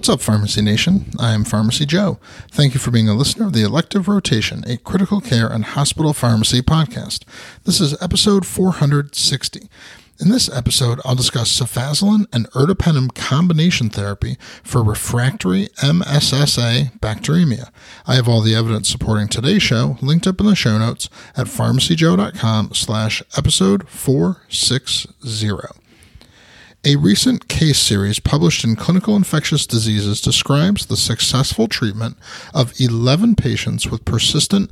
What's up, Pharmacy Nation? I am Pharmacy Joe. Thank you for being a listener of the Elective Rotation, a critical care and hospital pharmacy podcast. This is episode 460. In this episode, I'll discuss cefazolin and ertapenem combination therapy for refractory MSSA bacteremia. I have all the evidence supporting today's show linked up in the show notes at pharmacyjoe.com/episode 460. A recent case series published in Clinical Infectious Diseases describes the successful treatment of 11 patients with persistent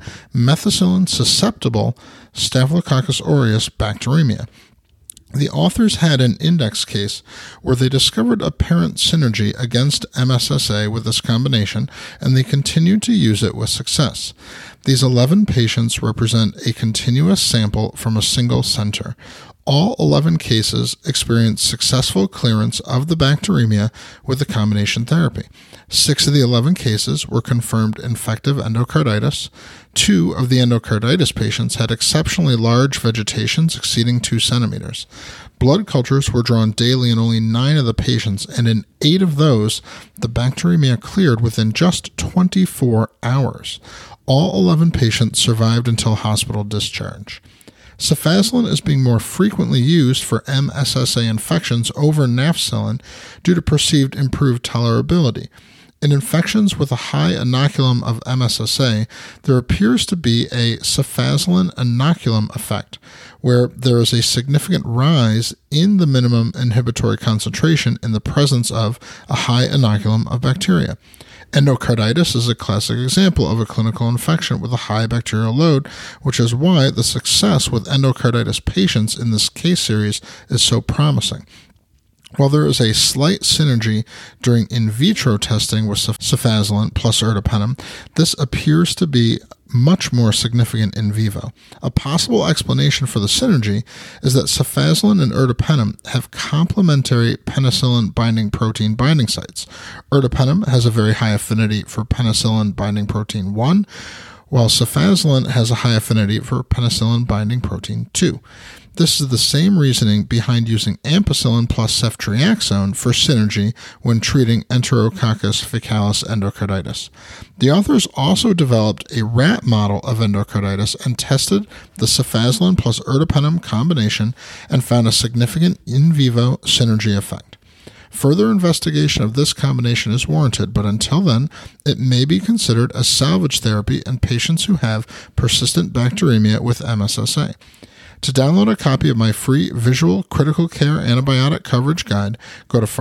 methicillin-susceptible Staphylococcus aureus bacteremia. The authors had an index case where they discovered apparent synergy against MSSA with this combination, and they continued to use it with success. These 11 patients represent a continuous sample from a single center. All 11 cases experienced successful clearance of the bacteremia with the combination therapy. 6 of the 11 cases were confirmed infective endocarditis. 2 of the endocarditis patients had exceptionally large vegetations exceeding 2 centimeters. Blood cultures were drawn daily in only 9 of the patients, and in 8 of those, the bacteremia cleared within just 24 hours. All 11 patients survived until hospital discharge. Cefazolin is being more frequently used for MSSA infections over nafcillin due to perceived improved tolerability. In infections with a high inoculum of MSSA, there appears to be a cefazolin inoculum effect, where there is a significant rise in the minimum inhibitory concentration in the presence of a high inoculum of bacteria. Endocarditis is a classic example of a clinical infection with a high bacterial load, which is why the success with endocarditis patients in this case series is so promising. While there is a slight synergy during in vitro testing with cefazolin plus ertapenem, this appears to be much more significant in vivo. A possible explanation for the synergy is that cefazolin and ertapenem have complementary penicillin binding protein binding sites. Ertapenem has a very high affinity for penicillin binding protein 1, while cefazolin has a high affinity for penicillin binding protein 2. This is the same reasoning behind using ampicillin plus ceftriaxone for synergy when treating Enterococcus faecalis endocarditis. The authors also developed a rat model of endocarditis and tested the cefazolin plus ertapenem combination and found a significant in vivo synergy effect. Further investigation of this combination is warranted, but until then, it may be considered a salvage therapy in patients who have persistent bacteremia with MSSA. To download a copy of my free visual critical care antibiotic coverage guide, go to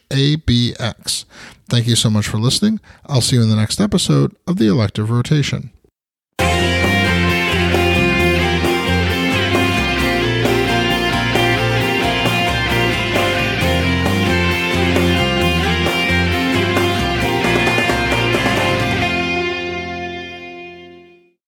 pharmacyjoe.com/ABX. Thank you so much for listening. I'll see you in the next episode of the Elective Rotation.